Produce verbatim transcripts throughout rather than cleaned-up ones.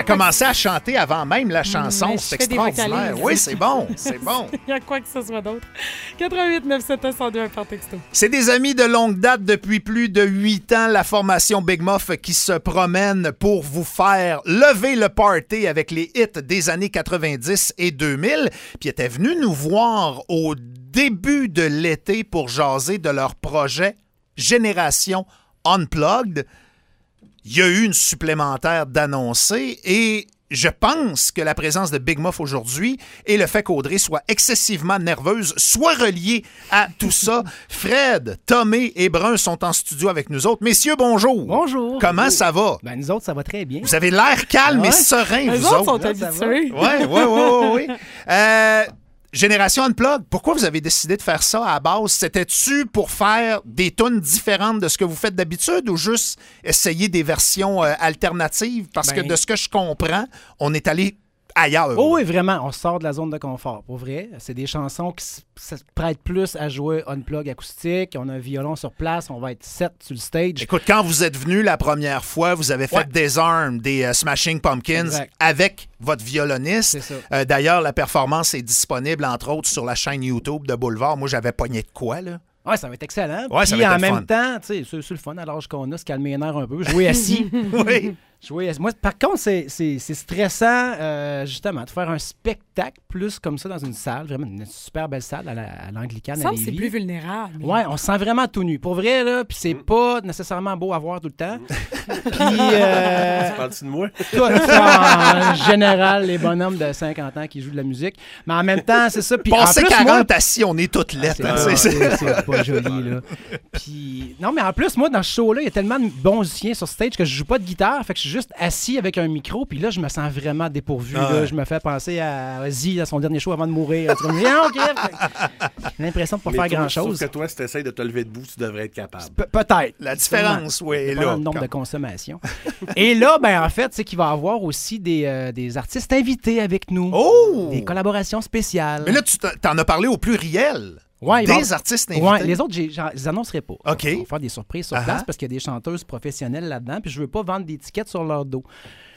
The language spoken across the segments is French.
commencé à chanter avant même la chanson. Ouais, c'est je fais des extraordinaire. vocalises. Oui, c'est bon, c'est bon. Il y a quoi que ce soit d'autre. quatre-vingt-huit neuf cent soixante-deux cent deux par texto. C'est des amis de longue date depuis plus de huit ans, la formation Big Muff qui se promène pour vous faire lever le party avec les hits des années quatre-vingt-dix et deux mille. Puis ils étaient venus nous voir au début de l'été pour jaser de leur projet Génération Unplugged. Il y a eu une supplémentaire d'annoncés et je pense que la présence de Big Muff aujourd'hui et le fait qu'Audrey soit excessivement nerveuse soit relié à tout ça. Fred, Tomé et Brun sont en studio avec nous autres. Messieurs, bonjour. Bonjour. Comment ça va? Ben, nous autres, ça va très bien. Vous avez l'air calme Ouais. et serein, Les vous autres autres. sont habitués. Oui, oui, oui, oui. Euh, Génération Unplugged, pourquoi vous avez décidé de faire ça à la base? C'était-tu pour faire des tunes différentes de ce que vous faites d'habitude ou juste essayer des versions euh, alternatives? Parce Ben- que de ce que je comprends, on est allé ailleurs. Oh oui, vraiment, on sort de la zone de confort, pour vrai. C'est des chansons qui s- se prêtent plus à jouer unplug acoustique. On a un violon sur place, on va être sept sur le stage. Écoute, quand vous êtes venu la première fois, vous avez fait Ouais. des armes, des euh, Smashing Pumpkins Exact. avec votre violoniste. C'est ça. Euh, D'ailleurs, la performance est disponible, entre autres, sur la chaîne YouTube de Boulevard. Moi, j'avais pogné de quoi, là? Ouais, ça va être excellent. Ouais, ça Puis va être en le même temps, tu sais, c'est c'est le fun à l'âge qu'on a, se calmer les nerfs un peu, jouer assis. Oui. Jouer assis. Moi, par contre, c'est c'est- c'est stressant, euh, justement, de faire un spectacle plus comme ça dans une salle, vraiment une super belle salle à la- à l'Anglicane Ça à me semble que c'est Lévis. plus vulnérable. Ouais, on se sent vraiment tout nu. Pour vrai, là, puis c'est pas nécessairement beau à voir tout le temps. Puis, euh, Parles-tu de moi? toi, toi, en général, les bonhommes de cinquante ans qui jouent de la musique. Mais en même temps, c'est ça. Puis en Passé plus, quarante moi, assis, on est toutes c'est lettres. pas, hein, c'est- c'est- c'est- c'est pas joli, là. Puis, non, mais en plus, moi, dans ce show-là, il y a tellement de bons musiciens sur stage que je joue pas de guitare. Fait que je suis juste assis avec un micro. Puis là, je me sens vraiment dépourvu. Ah là. ouais. Je me fais penser à Ozzy à son dernier show avant de mourir. C'est comme, Viens, OK. J'ai l'impression de pas Mais faire toi, grand-chose. Sauf que toi, si tu essaies de te lever debout, tu devrais être capable. Pe- Peut-être. La différence, oui, est Pas là. dans le nombre Quand- de consommation. Et là, ben en fait, c'est qu'il va y avoir aussi des, euh, des artistes invités avec nous. Oh! Des collaborations spéciales. Mais là, tu t'en- t'en as parlé au pluriel. Ouais, il des va- artistes invités. Ouais, les autres, j'ai- j'en- je les annoncerai pas. OK. On va faire des surprises sur Ah place ah. parce qu'il y a des chanteuses professionnelles là-dedans, puis je veux pas vendre d'étiquettes sur leur dos.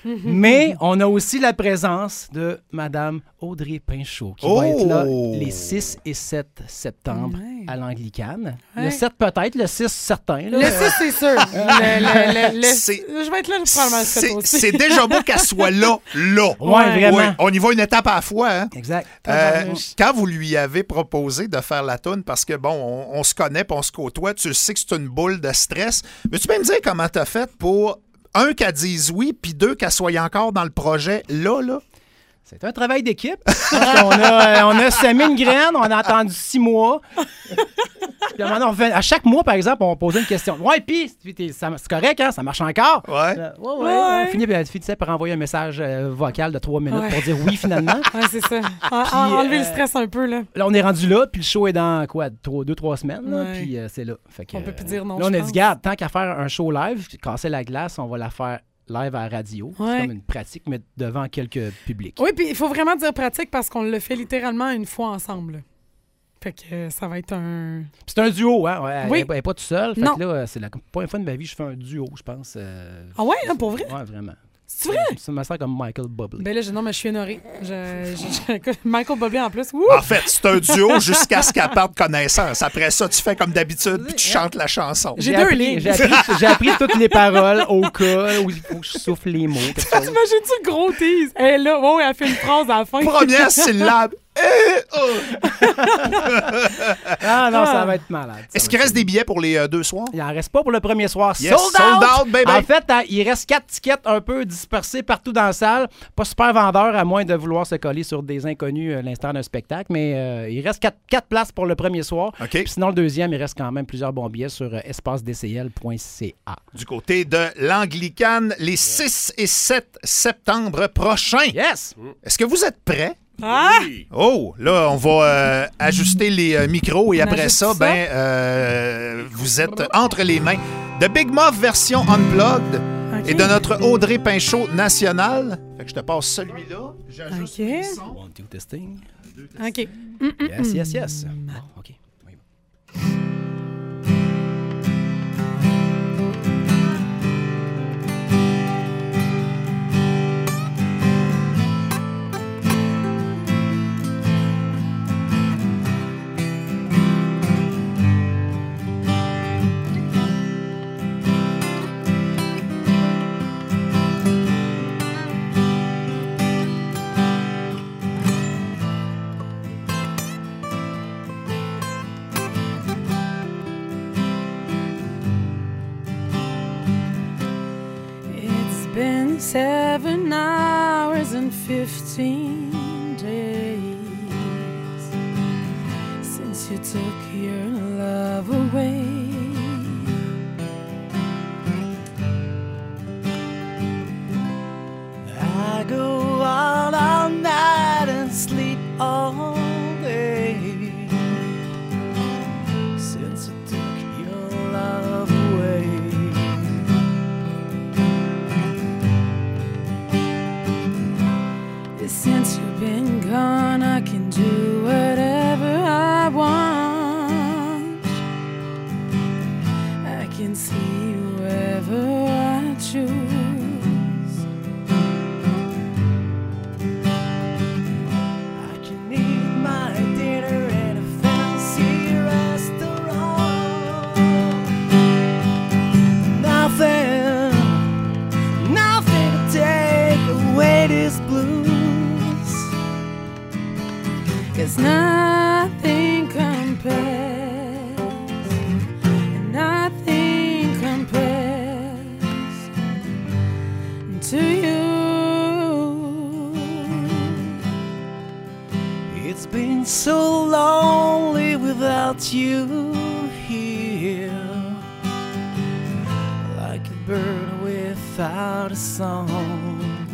Mais on a aussi la présence de Madame Audrey Pinchot qui Oh! va être là les six et sept septembre Ouais. à l'Anglicane. Ouais. Le sept peut-être, le six certain. là. Le six, c'est sûr. Le- le- le- le- C'est- Je vais être là probablement le sept C'est aussi. c'est déjà beau qu'elle soit là, là. Ouais, vraiment. Oui, on y va une étape à la fois, hein? Exact. Euh, quand vous lui avez proposé de faire la toune, parce que bon, on, on se connaît puis on se côtoie, tu sais que c'est une boule de stress. Veux-tu bien me dire comment t'as fait pour, un, qu'elle dise oui, puis deux, qu'elle soit encore dans le projet là, là? C'est un travail d'équipe. on, a, euh, on a semé une graine, on a attendu six mois. Puis à, un moment donné, on revient- à chaque mois, par exemple, on posait une question. Ouais, puis, t'es- ça- c'est correct, hein? Ça marche encore? Ouais. Euh, ouais, ouais. Ouais. On finit, elle finissait par envoyer un message euh, vocal de trois minutes Ouais. pour dire oui, finalement. Ouais, c'est ça. En- en- enlever euh, le stress un peu, là. Là, on est rendu là, puis le show est dans, quoi, trois, deux, trois semaines, là, Ouais. puis euh, c'est là. Fait que, On peut plus dire non, Là, on je a pense. dit, garde, tant qu'à faire un show live, casser la glace, on va la faire live à la radio. Ouais. C'est comme une pratique, mais devant quelques publics. Oui, puis il faut vraiment dire pratique parce qu'on le fait littéralement une fois ensemble. Fait que euh, ça va être un... Puis c'est un duo, hein? ouais, Elle Oui. n'est pas tout seul. Fait Non. que là, euh, c'est la première fois de ma vie que je fais un duo, je pense. euh, Ah ouais, hein, pour vrai? Ouais, vraiment. C'est vrai? Ça me sert comme Michael Bublé. Ben là, je, non, mais je suis honorée. Je, je- je- écoute, Michael Bublé en plus. Wouh! En fait, c'est un duo jusqu'à ce qu'elle perde connaissance. Après ça, tu fais comme d'habitude, puis tu chantes la chanson. J'ai deux appris, lignes. J'ai appris, j'ai appris toutes les paroles au cas où il faut que je souffle les mots. quelque chose. T'imagines-tu le gros tease? Elle est là, oh, elle fait une phrase à la fin. Première syllabe. Eh, oh. Ah non, Ah. ça va être malade. ça Est-ce va qu'il être- reste des billets pour les euh, deux soirs? Il en reste pas pour le premier soir. Yes, sold, sold out! out, baby. En fait, hein, il reste quatre tickets un peu dispersés partout dans la salle. Pas super vendeur, à moins de vouloir se coller sur des inconnus à l'instant d'un spectacle. Mais euh, il reste quatre, quatre places pour le premier soir. OK. Puis sinon, le deuxième, il reste quand même plusieurs bons billets sur euh, espace d c l point c a. Du côté de l'Anglicane, les six et sept septembre prochains. Yes! Est-ce que vous êtes prêts? Ah! Oui. Oh, là, on va euh, ajuster les euh, micros et On après ajuste ça, ça? ben, euh, vous êtes entre les mains de Big Muff version Unplugged OK. et de notre Audrey Pinchot nationale. Fait que je te passe celui-là. J'ajuste OK. les sons. One, two, testing. OK. Yes, yes, yes. Bon, OK. Oui. thousand hours and fifteen days since you took your love away. I go out all night and sleep all day since you took your love away. Since you've been gone, I can do whatever I want. I can see whoever I choose. I can eat my dinner in a fancy restaurant. Nothing, nothing to take away this blues. 'Cause nothing compares, nothing compares to you. It's been so lonely without you here, like a bird without a song.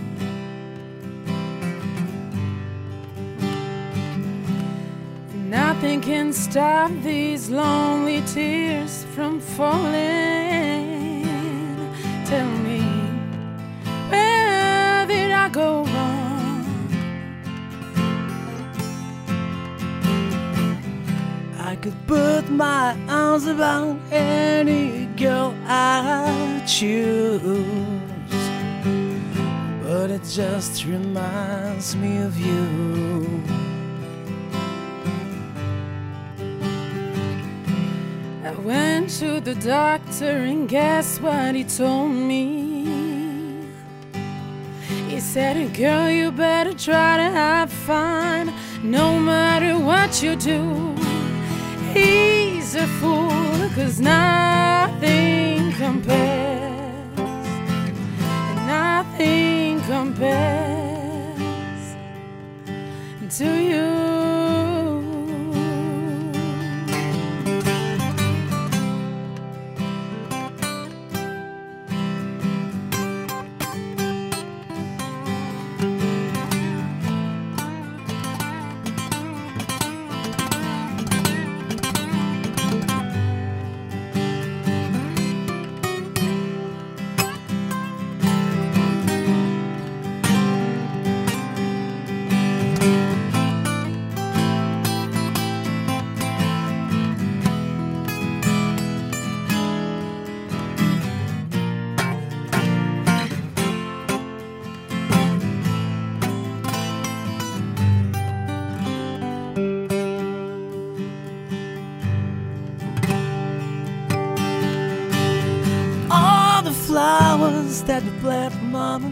Nothing can stop these lonely tears from falling. Tell me, where did I go wrong? I could put my arms around any girl I choose, but it just reminds me of you. I went to the doctor and guess what he told me? He said, girl, you better try to have fun no matter what you do. He's a fool, 'cause nothing compares, nothing compares to you. Flowers that you planted, mama,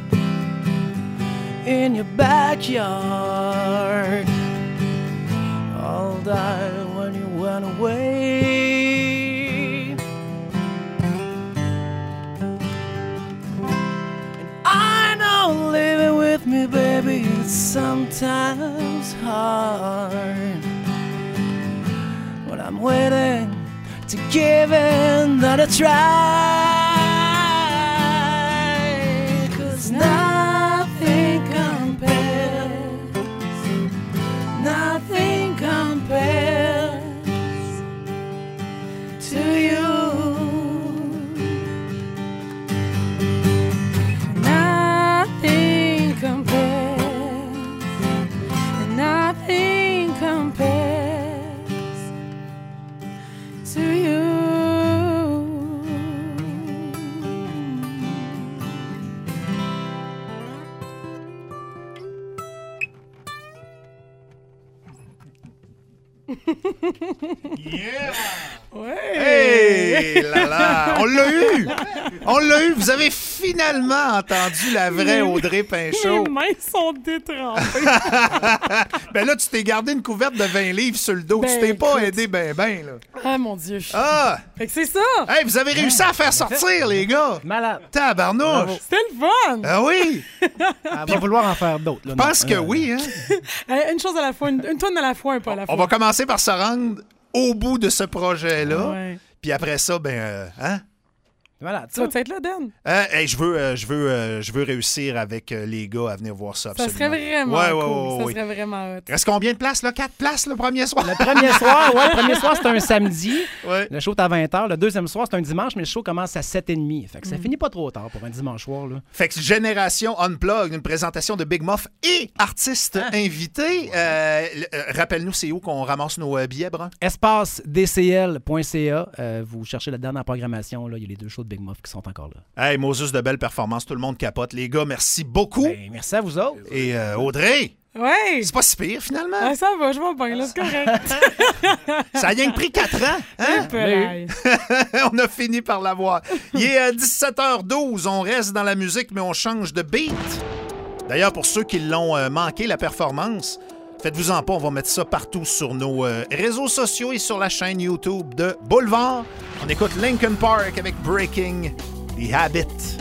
in your backyard all died when you went away. And I know living with me, baby, is sometimes hard, but I'm waiting to give it another try. Nothing compares, nothing compares to you. Nothing compares, nothing compares to you. Yeah! Ouais! Hey là là! On l'a eu! On l'a eu! Vous avez finalement entendu la vraie Audrey Pinchot. Mes mains sont détrempées. Ben là, tu t'es gardé une couverte de vingt livres sur le dos. Ben, tu t'es pas écoute. aidé ben ben, là. Ah, mon Dieu. Ah! Fait que c'est ça. Hey, vous avez réussi à faire sortir, les gars! Malade. Tabarnouche! C'était le fun. Ah oui! Elle va vouloir en faire d'autres. Je pense que oui, hein? Euh, Une chose à la fois, une, une tonne à la fois, un pas à la fois. On va commencer par se rendre au bout de ce projet-là. Ouais. Puis après ça, ben, euh, hein? Voilà, Tu vas être là, Dan? Euh, hey, je veux, euh, je veux, euh, je veux réussir avec euh, les gars à venir voir ça. Ça Absolument. serait vraiment Ouais, cool. ouais, ouais, ça ouais. serait vraiment hot. Reste combien de places, là? Quatre places le premier soir? Le premier soir, ouais, le premier soir, c'est un samedi. Ouais. Le show est à vingt heures. Le deuxième soir, c'est un dimanche, mais le show commence à sept heures trente. Fait que Mm. ça finit pas trop tard pour un dimanche soir. Là. Fait que Génération Unplugged, une présentation de Big Muff et artistes Ah. invités. Euh, le- euh, Rappelle-nous, c'est où qu'on ramasse nos euh, billets, Brun? espace d c l point c a. Euh, vous cherchez la dernière programmation. Là. Il y a les deux shows de Big Muff qui sont encore là. Hey, Moses, de belles performances. Tout le monde capote. Les gars, merci beaucoup. Ben, merci à vous autres. Et euh, Audrey, Ouais! c'est pas si pire, finalement. Ah, ça va, je vais bien, là, c'est correct. Ça a rien que pris quatre ans. Hein? Pelaye. On a fini par l'avoir. Il est euh, dix-sept heures douze. On reste dans la musique, mais on change de beat. D'ailleurs, pour ceux qui l'ont euh, manqué, la performance, faites-vous-en pas. On va mettre ça partout sur nos euh, réseaux sociaux et sur la chaîne YouTube de Boulevard. On écoute Linkin Park avec Breaking the Habit.